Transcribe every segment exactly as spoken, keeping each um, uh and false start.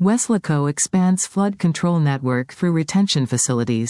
Weslaco expands flood control network through retention facilities.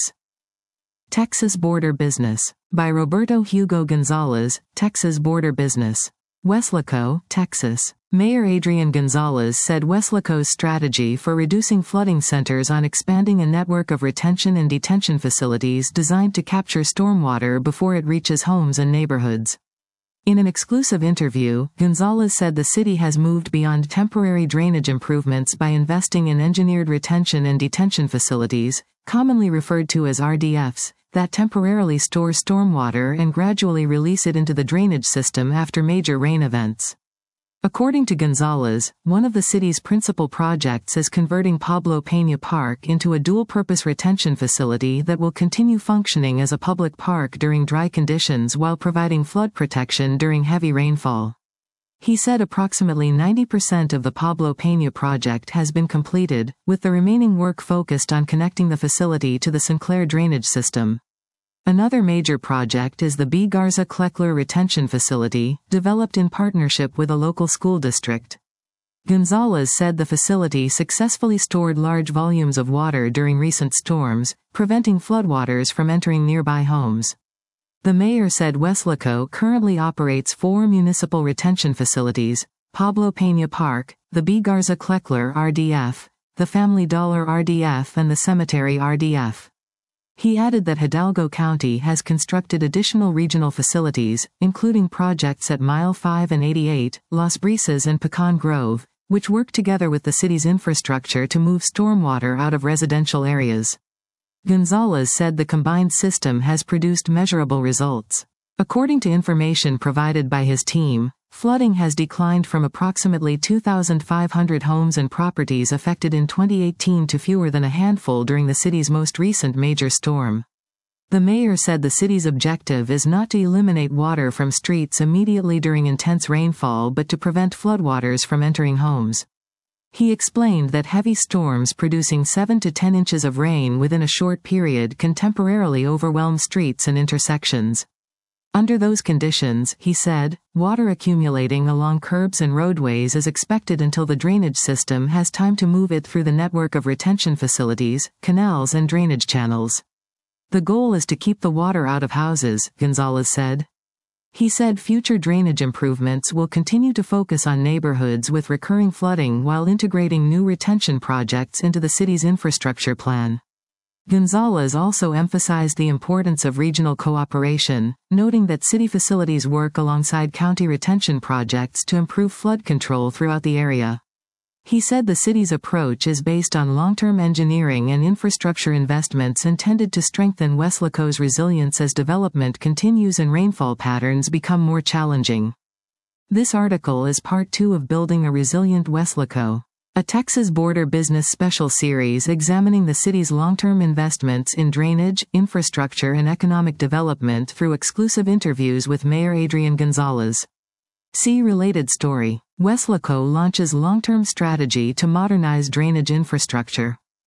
Texas Border Business. By Roberto Hugo Gonzalez, Texas Border Business. Weslaco, Texas. Mayor Adrian Gonzalez said Weslaco's strategy for reducing flooding centers on expanding a network of retention and detention facilities designed to capture stormwater before it reaches homes and neighborhoods. In an exclusive interview, Gonzalez said the city has moved beyond temporary drainage improvements by investing in engineered retention and detention facilities, commonly referred to as R D Fs, that temporarily store stormwater and gradually release it into the drainage system after major rain events. According to Gonzalez, one of the city's principal projects is converting Pablo Peña Park into a dual-purpose retention facility that will continue functioning as a public park during dry conditions while providing flood protection during heavy rainfall. He said approximately ninety percent of the Pablo Peña project has been completed, with the remaining work focused on connecting the facility to the Sinclair drainage system. Another major project is the B. Garza Kleckler Retention Facility, developed in partnership with a local school district. Gonzalez said the facility successfully stored large volumes of water during recent storms, preventing floodwaters from entering nearby homes. The mayor said Weslaco currently operates four municipal retention facilities: Pablo Peña Park, the B. Garza Kleckler R D F, the Family Dollar R D F and the Cemetery R D F. He added that Hidalgo County has constructed additional regional facilities, including projects at Mile five and eighty-eight, Las Brisas and Pecan Grove, which work together with the city's infrastructure to move stormwater out of residential areas. Gonzalez said the combined system has produced measurable results. According to information provided by his team, flooding has declined from approximately two thousand five hundred homes and properties affected in twenty eighteen to fewer than a handful during the city's most recent major storm. The mayor said the city's objective is not to eliminate water from streets immediately during intense rainfall but to prevent floodwaters from entering homes. He explained that heavy storms producing seven to ten inches of rain within a short period can temporarily overwhelm streets and intersections. Under those conditions, he said, water accumulating along curbs and roadways is expected until the drainage system has time to move it through the network of retention facilities, canals and drainage channels. The goal is to keep the water out of houses, Gonzalez said. He said future drainage improvements will continue to focus on neighborhoods with recurring flooding while integrating new retention projects into the city's infrastructure plan. Gonzalez also emphasized the importance of regional cooperation, noting that city facilities work alongside county retention projects to improve flood control throughout the area. He said the city's approach is based on long-term engineering and infrastructure investments intended to strengthen Weslaco's resilience as development continues and rainfall patterns become more challenging. This article is part two of Building a Resilient Weslaco, a Texas Border Business special series examining the city's long-term investments in drainage, infrastructure and economic development through exclusive interviews with Mayor Adrian Gonzalez. See related story. Weslaco launches long-term strategy to modernize drainage infrastructure.